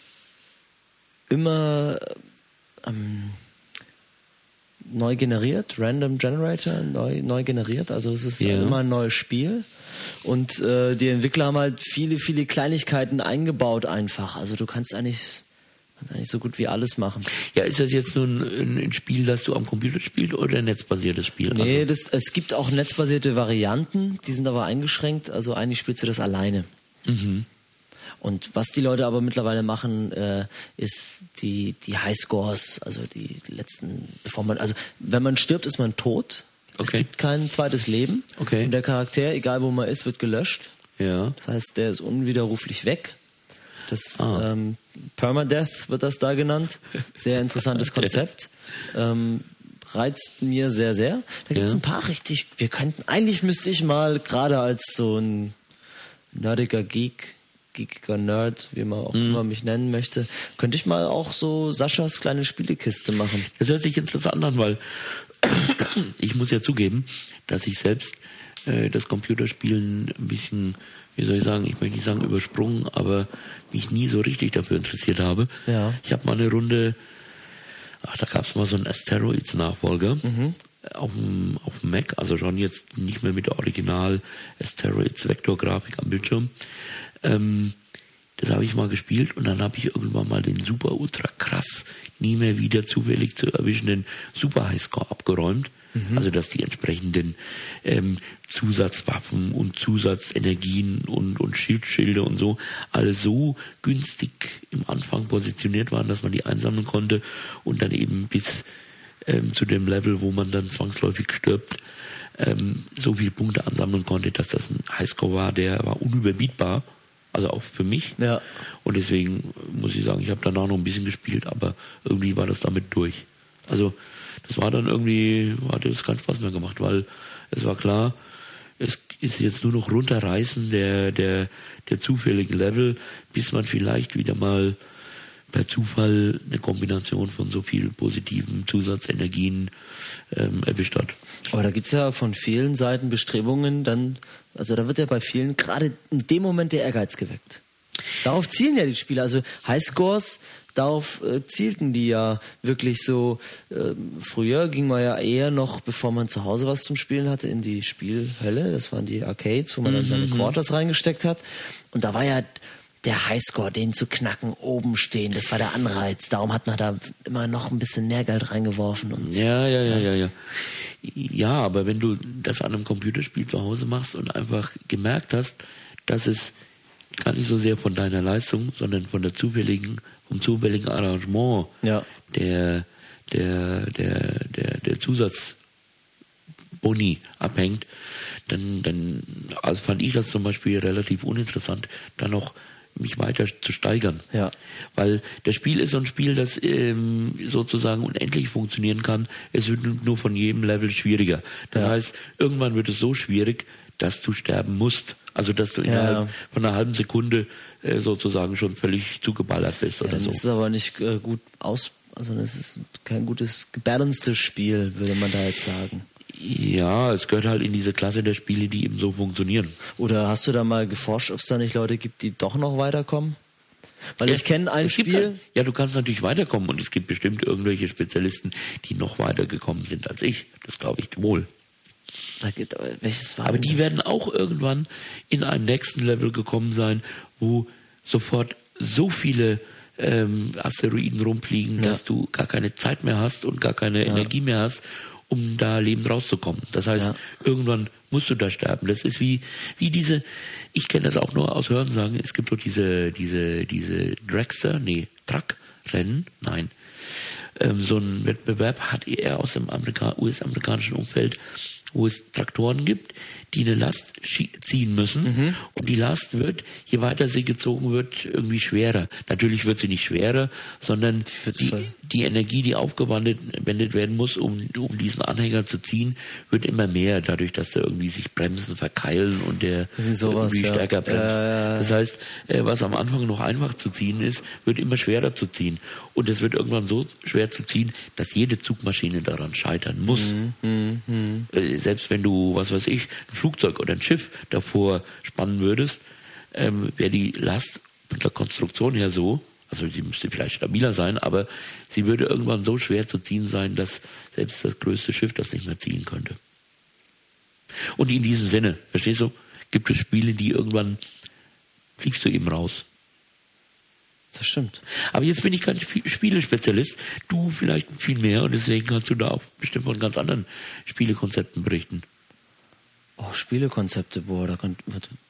immer ähm, neu generiert, Random Generator, neu, neu generiert. Also es ist ja. immer ein neues Spiel. Und äh, die Entwickler haben halt viele, viele Kleinigkeiten eingebaut einfach. Also du kannst eigentlich, kannst eigentlich so gut wie alles machen. Ja, ist das jetzt nur ein, ein Spiel, das du am Computer spielst oder ein netzbasiertes Spiel? Nee, also. das, es gibt auch netzbasierte Varianten, die sind aber eingeschränkt. Also eigentlich spielst du das alleine. Mhm. Und was die Leute aber mittlerweile machen, äh, ist die, die Highscores, also die letzten, bevor man, also wenn man stirbt, ist man tot. Okay. Es gibt kein zweites Leben. Okay. Und der Charakter, egal wo man ist, wird gelöscht. Ja. Das heißt, der ist unwiderruflich weg. Das ah. ähm, Permadeath wird das da genannt. Sehr interessantes Konzept. ähm, reizt mir sehr, sehr. Da gibt es ja. ein paar richtig, wir könnten, eigentlich müsste ich mal, gerade als so ein nerdiger Geek, geekiger Nerd, wie man auch mhm. immer mich nennen möchte, könnte ich mal auch so Saschas kleine Spielekiste machen. Das hört sich interessant an, weil ich muss ja zugeben, dass ich selbst äh, das Computerspielen ein bisschen, wie soll ich sagen, ich möchte nicht sagen übersprungen, aber mich nie so richtig dafür interessiert habe. Ja. Ich habe mal eine Runde, ach, da gab es mal so einen Asteroids-Nachfolger mhm. auf dem auf dem Mac, also schon jetzt nicht mehr mit der Original Asteroids-Vektorgrafik am Bildschirm. Ähm, das habe ich mal gespielt und dann habe ich irgendwann mal den super ultra krass, nie mehr wieder zufällig zu erwischenden Super Highscore abgeräumt. Mhm. Also dass die entsprechenden ähm, Zusatzwaffen und Zusatzenergien und, und Schildschilde und so alle so günstig im Anfang positioniert waren, dass man die einsammeln konnte und dann eben bis ähm, zu dem Level, wo man dann zwangsläufig stirbt, ähm, so viele Punkte ansammeln konnte, dass das ein Highscore war, der war unüberbietbar. Also auch für mich. Ja. Und deswegen muss ich sagen, ich habe danach noch ein bisschen gespielt, aber irgendwie war das damit durch. Also das war dann irgendwie, hatte es keinen Spaß mehr gemacht, weil es war klar, es ist jetzt nur noch runterreißen der, der, der zufälligen Level, bis man vielleicht wieder mal per Zufall eine Kombination von so viel positiven Zusatzenergien ähm, erwischt hat. Aber da gibt's ja von vielen Seiten Bestrebungen, dann, also da wird ja bei vielen gerade in dem Moment der Ehrgeiz geweckt. Darauf zielen ja die Spieler, also Highscores, darauf äh, zielten die ja wirklich so. Äh, früher ging man ja eher noch, bevor man zu Hause was zum Spielen hatte, in die Spielhölle. Das waren die Arcades, wo man mhm. dann seine Quarters reingesteckt hat. Und da war ja der Highscore, den zu knacken, oben stehen, das war der Anreiz. Darum hat man da immer noch ein bisschen mehr Geld reingeworfen. Und, ja, ja, ja, ja, ja. Ja, aber wenn du das an einem Computerspiel zu Hause machst und einfach gemerkt hast, dass es gar nicht so sehr von deiner Leistung, sondern von der zufälligen, vom zufälligen Arrangement ja. der, der, der, der, der Zusatzboni abhängt, dann, dann, also fand ich das zum Beispiel relativ uninteressant, dann noch mich weiter zu steigern. Ja. Weil das Spiel ist so ein Spiel, das ähm, sozusagen unendlich funktionieren kann. Es wird nur von jedem Level schwieriger. Das ja. heißt, irgendwann wird es so schwierig, dass du sterben musst. Also dass du innerhalb ja. von einer halben Sekunde äh, sozusagen schon völlig zugeballert bist ja, oder so. Das ist aber nicht äh, gut aus, also das ist kein gutes, gebalancedes Spiel, würde man da jetzt sagen. Ja, es gehört halt in diese Klasse der Spiele, die eben so funktionieren. Oder hast du da mal geforscht, ob es da nicht Leute gibt, die doch noch weiterkommen? Weil ja, ich kenne ein Spiel... Halt, ja, du kannst natürlich weiterkommen und es gibt bestimmt irgendwelche Spezialisten, die noch weitergekommen sind als ich. Das glaube ich wohl. Da geht, welches war Aber die werden auch irgendwann in einen nächsten Level gekommen sein, wo sofort so viele ähm, Asteroiden rumfliegen, Ja. dass du gar keine Zeit mehr hast und gar keine Ja. Energie mehr hast, um da lebend rauszukommen. Das heißt, Ja. irgendwann musst du da sterben. Das ist wie, wie diese, ich kenne das auch nur aus Hörensagen, es gibt doch diese, diese, diese Dragster, nee, Truckrennen, nein. Ähm, so ein Wettbewerb hat er aus dem Amerika- U S-amerikanischen Umfeld, wo es Traktoren gibt, die eine Last ziehen müssen. Mhm. Und die Last wird, je weiter sie gezogen wird, irgendwie schwerer. Natürlich wird sie nicht schwerer, sondern die, die Energie, die aufgewendet werden muss, um, um diesen Anhänger zu ziehen, wird immer mehr, dadurch, dass da irgendwie sich Bremsen verkeilen und der sowas, irgendwie ja. stärker bremst. Äh, Das heißt, äh, was am Anfang noch einfach zu ziehen ist, wird immer schwerer zu ziehen. Und es wird irgendwann so schwer zu ziehen, dass jede Zugmaschine daran scheitern muss. Mhm, mh. Äh, selbst wenn du, was weiß ich, ein Flugzeug oder ein Schiff davor spannen würdest, ähm, wäre die Last von der Konstruktion her so, also sie müsste vielleicht stabiler sein, aber sie würde irgendwann so schwer zu ziehen sein, dass selbst das größte Schiff das nicht mehr ziehen könnte. Und in diesem Sinne, verstehst du, gibt es Spiele, die irgendwann fliegst du eben raus. Das stimmt. Aber jetzt bin ich kein Spielespezialist, du vielleicht viel mehr und deswegen kannst du da auch bestimmt von ganz anderen Spielekonzepten berichten. Oh, Spielekonzepte, boah, da kann...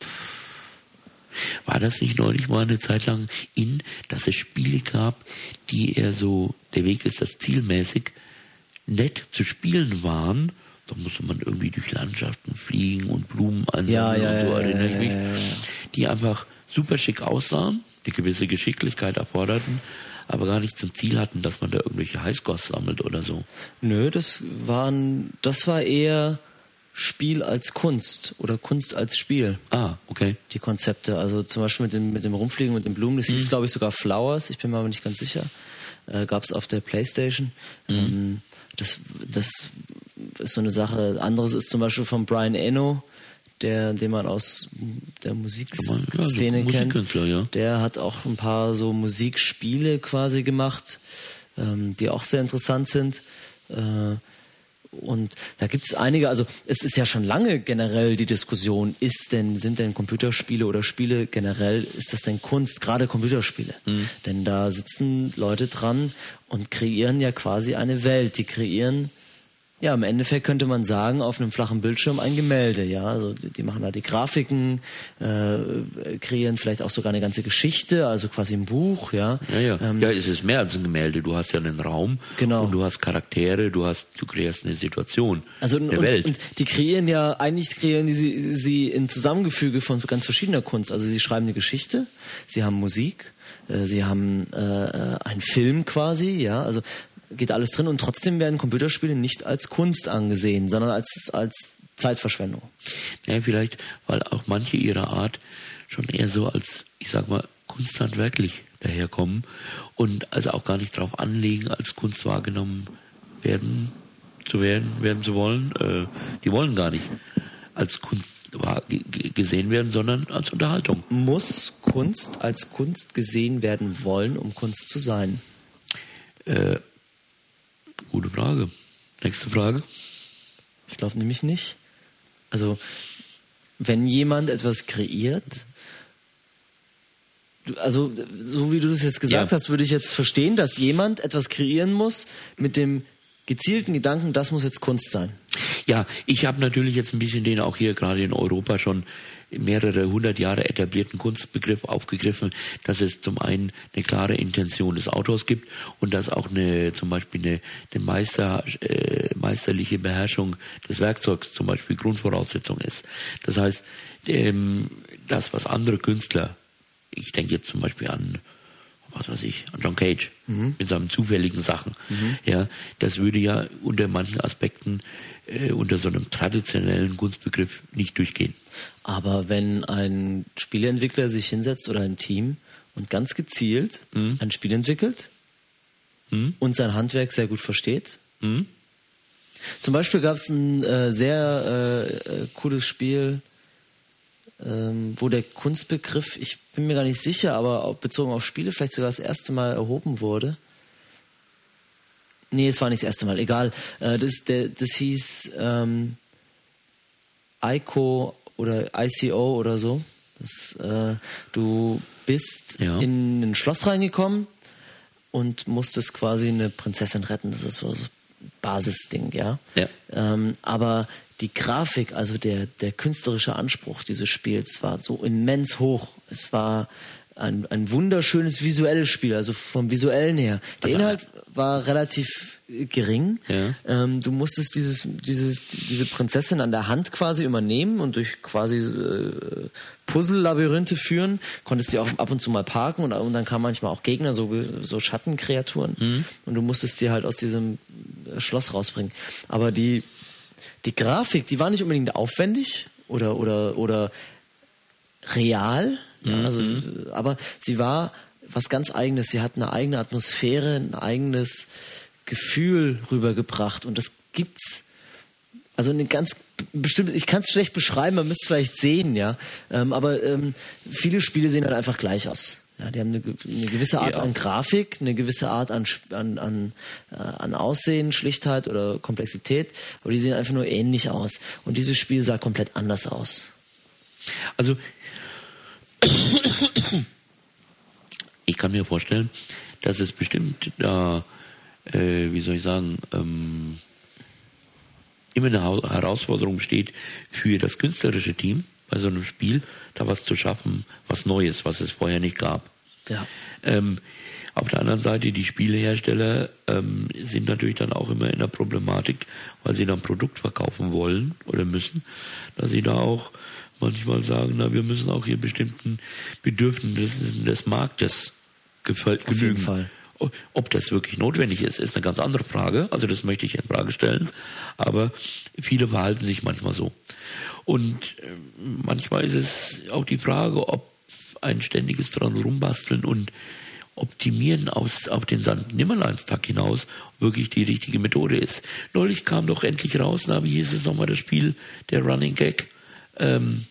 War das nicht neulich mal eine Zeit lang in, dass es Spiele gab, die eher so, der Weg ist das zielmäßig, nett zu spielen waren? Da musste man irgendwie durch Landschaften fliegen und Blumen einsammeln Ja, ja, und so, ja, erinnere ich ja, mich. ja, ja. Die einfach super schick aussahen, die gewisse Geschicklichkeit erforderten, aber gar nicht zum Ziel hatten, dass man da irgendwelche Highscores sammelt oder so. Nö, das waren, das war eher Spiel als Kunst oder Kunst als Spiel. Ah, okay. Die Konzepte, also zum Beispiel mit dem, mit dem Rumfliegen, mit den Blumen, das hieß, Mhm. glaube ich, sogar Flowers, ich bin mir aber nicht ganz sicher. Äh, gab es auf der Playstation. Mhm. Ähm, das, das ist so eine Sache. Anderes ist zum Beispiel von Brian Eno, der, den man aus der Musikszene Ja, so kennt. Musikkünstler, ja. Der hat auch ein paar so Musikspiele quasi gemacht, ähm, die auch sehr interessant sind. Äh, Und da gibt es einige, also es ist ja schon lange generell die Diskussion, ist denn, sind denn Computerspiele oder Spiele generell, ist das denn Kunst, gerade Computerspiele? Mhm. Denn da sitzen Leute dran und kreieren ja quasi eine Welt, die kreieren, ja, im Endeffekt könnte man sagen, auf einem flachen Bildschirm ein Gemälde, ja, also die, die machen da die Grafiken, äh, kreieren vielleicht auch sogar eine ganze Geschichte, also quasi ein Buch, ja. Ja, ja. Ähm, ja, es ist mehr als ein Gemälde. Du hast ja einen Raum Genau. und du hast Charaktere, du hast, du kreierst eine Situation, Also eine und, Welt. und die kreieren ja, eigentlich kreieren die sie, sie in Zusammengefüge von ganz verschiedener Kunst. Also sie schreiben eine Geschichte, sie haben Musik, äh, sie haben äh, einen Film quasi, ja, also geht alles drin und trotzdem werden Computerspiele nicht als Kunst angesehen, sondern als, als Zeitverschwendung. Ja, vielleicht, weil auch manche ihrer Art schon eher so als, ich sag mal, kunsthandwerklich daherkommen und also auch gar nicht darauf anlegen, als Kunst wahrgenommen werden zu werden, werden zu wollen. Äh, die wollen gar nicht als Kunst wahr, g- gesehen werden, sondern als Unterhaltung. Muss Kunst als Kunst gesehen werden wollen, um Kunst zu sein? Äh, gute Frage. Nächste Frage. Ich glaube nämlich nicht. Also, wenn jemand etwas kreiert, du- also so wie du das jetzt gesagt Ja. hast, würde ich jetzt verstehen, dass jemand etwas kreieren muss mit dem gezielten Gedanken, das muss jetzt Kunst sein. Ja, ich habe natürlich jetzt ein bisschen den auch hier gerade in Europa schon mehrere hundert Jahre etablierten Kunstbegriff aufgegriffen, dass es zum einen eine klare Intention des Autors gibt und dass auch eine zum Beispiel eine, eine Meister, äh, meisterliche Beherrschung des Werkzeugs zum Beispiel Grundvoraussetzung ist. Das heißt, ähm, das, was andere Künstler, ich denke jetzt zum Beispiel an was weiß ich, an John Cage mhm. mit seinen zufälligen Sachen. Mhm. Ja, das würde ja unter manchen Aspekten äh, unter so einem traditionellen Kunstbegriff nicht durchgehen. Aber wenn ein Spieleentwickler sich hinsetzt oder ein Team und ganz gezielt mhm. ein Spiel entwickelt mhm. und sein Handwerk sehr gut versteht. Mhm. Zum Beispiel gab es ein äh, sehr äh, cooles Spiel, ähm, wo der Kunstbegriff, ich bin mir gar nicht sicher, aber auch bezogen auf Spiele vielleicht sogar das erste Mal erhoben wurde. Nee, es war nicht das erste Mal, egal. Äh, das, der, das hieß ähm, I C O oder I C O oder so. Das, äh, du bist ja. in ein Schloss reingekommen und musstest quasi eine Prinzessin retten. Das ist so, so ein Basisding, ja. Ja. Ähm, aber die Grafik, also der, der künstlerische Anspruch dieses Spiels war so immens hoch. Es war ein, ein wunderschönes visuelles Spiel, also vom Visuellen her. Der Also, Inhalt war relativ gering. Ja. Ähm, du musstest dieses, dieses, diese Prinzessin an der Hand quasi übernehmen und durch quasi äh, Puzzle-Labyrinthe führen. Konntest die auch ab und zu mal parken und, und dann kamen manchmal auch Gegner, so, so Schattenkreaturen. Mhm. Und du musstest sie halt aus diesem Schloss rausbringen. Aber die Die Grafik, die war nicht unbedingt aufwendig oder oder oder real, ja, also, aber sie war was ganz Eigenes. Sie hat eine eigene Atmosphäre, ein eigenes Gefühl rübergebracht und das gibt's. Also eine ganz bestimmte, ich kann es schlecht beschreiben, man müsste vielleicht sehen, ja. Ähm, aber ähm, viele Spiele sehen halt einfach gleich aus. Ja, die haben eine, eine gewisse Art ja. an Grafik, eine gewisse Art an, an, an, äh, an Aussehen, Schlichtheit oder Komplexität, aber die sehen einfach nur ähnlich aus. Und dieses Spiel sah komplett anders aus. Also, ich kann mir vorstellen, dass es bestimmt da, äh, wie soll ich sagen, ähm, immer eine Herausforderung steht für das künstlerische Team, bei so einem Spiel, da was zu schaffen, was Neues, was es vorher nicht gab. Ja. Ähm, auf der anderen Seite, die Spielehersteller ähm, sind natürlich dann auch immer in der Problematik, weil sie dann Produkt verkaufen wollen oder müssen, dass sie da auch manchmal sagen, na, wir müssen auch hier bestimmten Bedürfnissen des Marktes gefällt, auf genügen. Jeden Fall. Ob das wirklich notwendig ist, ist eine ganz andere Frage. Also das möchte ich in Frage stellen. Aber viele verhalten sich manchmal so. Und äh, manchmal ist es auch die Frage, ob ein ständiges dran rumbasteln und optimieren aus, auf den Sankt-Nimmerleins-Tag hinaus wirklich die richtige Methode ist. Neulich kam doch endlich raus, na, wie hieß es nochmal, das Spiel, der Running Gag, ähm,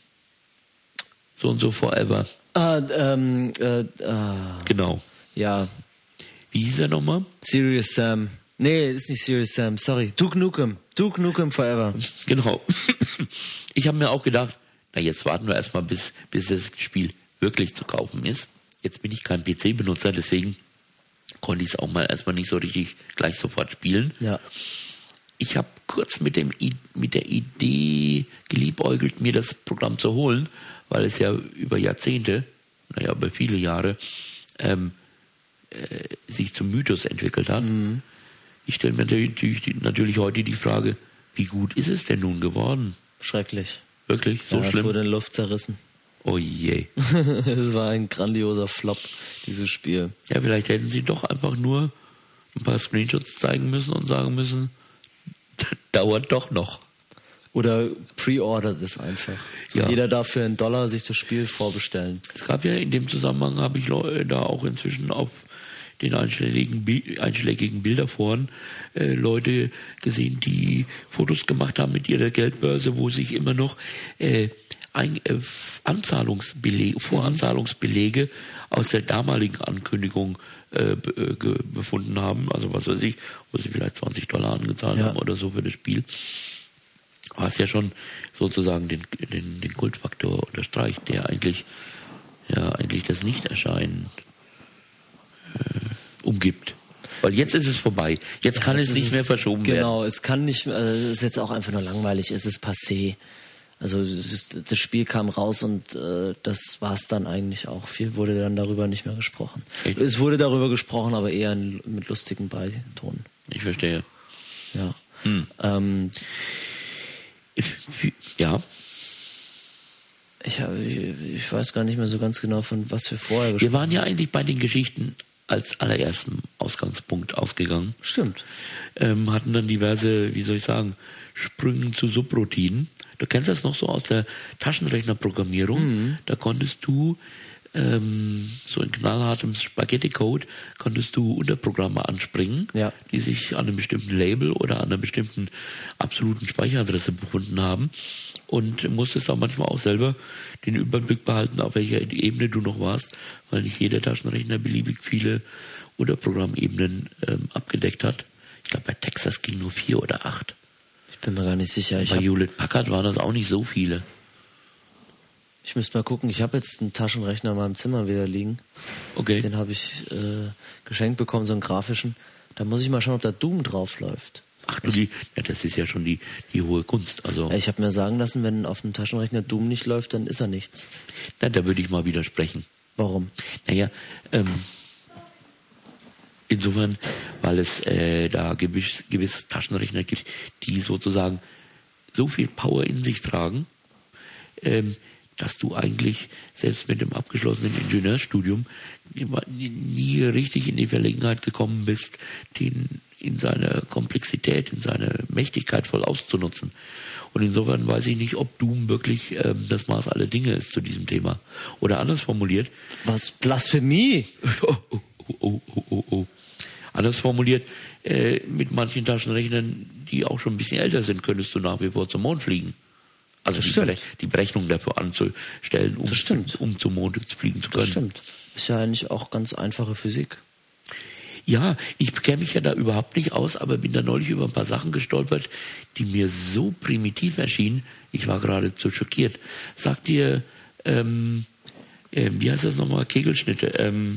so und so Forever. Ah, ähm, äh, ah. Genau. Ja. Wie hieß er nochmal? Serious Sam. Nee, ist nicht Serious Sam, sorry. Duke Nukem. Duke Nukem Forever. Genau. Ich habe mir auch gedacht, na jetzt warten wir erstmal, bis, bis das Spiel wirklich zu kaufen ist. Jetzt bin ich kein P C-Benutzer, deswegen konnte ich es auch mal erstmal nicht so richtig gleich sofort spielen. Ja. Ich habe kurz mit, dem, mit der Idee geliebäugelt, mir das Programm zu holen, weil es ja über Jahrzehnte, naja, über viele Jahre, ähm, äh, sich zum Mythos entwickelt hat. Mhm. Ich stelle mir natürlich, natürlich heute die Frage, wie gut ist es denn nun geworden? Schrecklich. Wirklich? So ja, schlimm? Es wurde in Luft zerrissen. Oh je. Es war ein grandioser Flop, dieses Spiel. Ja, vielleicht hätten sie doch einfach nur ein paar Screenshots zeigen müssen und sagen müssen, dauert doch noch. Oder pre-ordert es einfach. So ja. Jeder darf für einen Dollar sich das Spiel vorbestellen. Es gab ja in dem Zusammenhang, habe ich da auch inzwischen auf den einschlägigen, einschlägigen Bilderforen äh, Leute gesehen, die Fotos gemacht haben mit ihrer Geldbörse, wo sich immer noch äh, ein, äh, Anzahlungsbelege, Voranzahlungsbelege aus der damaligen Ankündigung äh, be, ge, befunden haben. Also was weiß ich, wo sie vielleicht zwanzig Dollar angezahlt ja. haben oder so für das Spiel. Was ja schon sozusagen den, den, den Kultfaktor unterstreicht, der eigentlich ja eigentlich das Nichterscheinen äh, umgibt. Weil jetzt ist es vorbei. Jetzt ja, kann es nicht mehr verschoben genau, werden. Genau, es kann nicht mehr, also es ist jetzt auch einfach nur langweilig, es ist passé. Also das Spiel kam raus und äh, das war es dann eigentlich auch. Viel wurde dann darüber nicht mehr gesprochen. Echt? Es wurde darüber gesprochen, aber eher mit lustigen Beitonen. Ich verstehe. Ja. Hm. Ähm, ja. Ich, hab, ich, ich weiß gar nicht mehr so ganz genau, von was wir vorher gesprochen haben. Wir waren ja eigentlich bei den Geschichten als allerersten Ausgangspunkt ausgegangen. Stimmt. Ähm, hatten dann diverse, wie soll ich sagen, Sprünge zu Subroutinen. Du kennst das noch so aus der Taschenrechnerprogrammierung. Mhm. Da konntest du ähm, so in knallhartem Spaghetti-Code konntest du Unterprogramme anspringen, ja. die sich an einem bestimmten Label oder an einer bestimmten absoluten Speicheradresse befunden haben. Und musstest auch manchmal auch selber den Überblick behalten, auf welcher Ebene du noch warst, weil nicht jeder Taschenrechner beliebig viele Unterprogrammebenen ähm, abgedeckt hat. Ich glaube, bei Texas ging nur vier oder acht. Ich bin mir gar nicht sicher. Ich bei Hewlett Packard waren das auch nicht so viele. Ich müsste mal gucken. Ich habe jetzt einen Taschenrechner in meinem Zimmer wieder liegen. Okay. Den habe ich äh, geschenkt bekommen, so einen grafischen. Da muss ich mal schauen, ob da Doom drauf läuft. Ach du, die, ja, das ist ja schon die, die hohe Kunst. Also, Ja, ich habe mir sagen lassen, wenn auf dem Taschenrechner Doom nicht läuft, dann ist er nichts. na, da würde ich mal widersprechen. Warum? Naja, ähm, insofern, weil es äh, da gewiss, gewisse Taschenrechner gibt, die sozusagen so viel Power in sich tragen, ähm, dass du eigentlich selbst mit dem abgeschlossenen Ingenieurstudium nie richtig in die Verlegenheit gekommen bist, den in seiner Komplexität, in seiner Mächtigkeit voll auszunutzen. Und insofern weiß ich nicht, ob Doom wirklich ähm, das Maß aller Dinge ist zu diesem Thema. Oder anders formuliert. Was? Blasphemie? Oh, oh, oh, oh, oh, oh. Anders formuliert, äh, mit manchen Taschenrechnern, die auch schon ein bisschen älter sind, könntest du nach wie vor zum Mond fliegen. Also die, Bere- die Berechnung dafür anzustellen, um, um zum Mond fliegen zu können. Das stimmt. Ist ja eigentlich auch ganz einfache Physik. Ja, ich kenne mich ja da überhaupt nicht aus, aber bin da neulich über ein paar Sachen gestolpert, die mir so primitiv erschienen, ich war geradezu schockiert. Sagt dir, ähm, äh, wie heißt das nochmal, Kegelschnitte, ähm,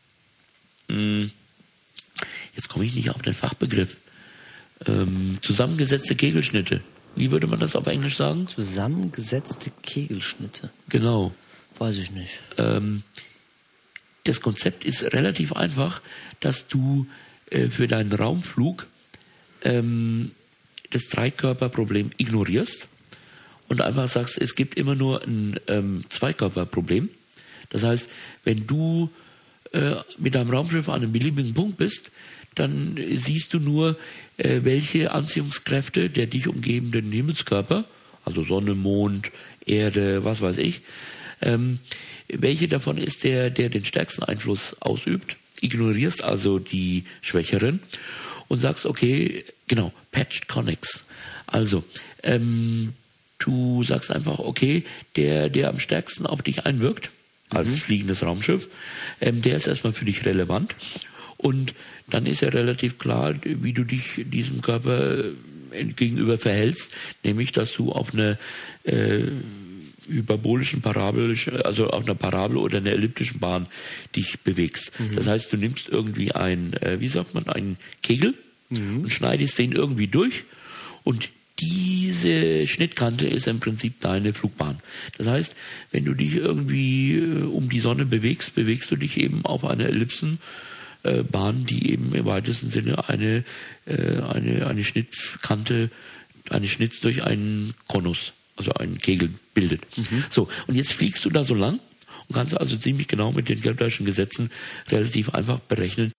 mh, jetzt komme ich nicht auf den Fachbegriff, ähm, zusammengesetzte Kegelschnitte. Wie würde man das auf Englisch sagen? Zusammengesetzte Kegelschnitte. Genau. Weiß ich nicht. Ähm, das Konzept ist relativ einfach, dass du äh, für deinen Raumflug ähm, das Dreikörperproblem ignorierst und einfach sagst, es gibt immer nur ein ähm, Zweikörperproblem. Das heißt, wenn du äh, mit deinem Raumschiff an einem beliebigen Punkt bist, dann siehst du nur, äh, welche Anziehungskräfte der dich umgebenden Himmelskörper, also Sonne, Mond, Erde, was weiß ich, ähm, welche davon ist der, der den stärksten Einfluss ausübt, ignorierst also die Schwächeren und sagst, okay, genau, Patched Connects. Also, ähm, du sagst einfach, okay, der, der am stärksten auf dich einwirkt, als mhm. fliegendes Raumschiff, ähm, der ist erstmal für dich relevant. Und dann ist ja relativ klar, wie du dich diesem Körper gegenüber verhältst, nämlich, dass du auf eine äh, hyperbolischen, parabelischen, also auf einer Parabel oder einer elliptischen Bahn dich bewegst. Mhm. Das heißt, du nimmst irgendwie ein, äh, wie sagt man, einen Kegel mhm. und schneidest den irgendwie durch und diese Schnittkante ist im Prinzip deine Flugbahn. Das heißt, wenn du dich irgendwie äh, um die Sonne bewegst, bewegst du dich eben auf einer Ellipsen, Bahn, die eben im weitesten Sinne eine, äh, eine, eine Schnittkante, eine Schnitz durch einen Konus, also einen Kegel bildet. Mhm. So, und jetzt fliegst du da so lang und kannst also ziemlich genau mit den Keplerschen Gesetzen relativ einfach berechnen,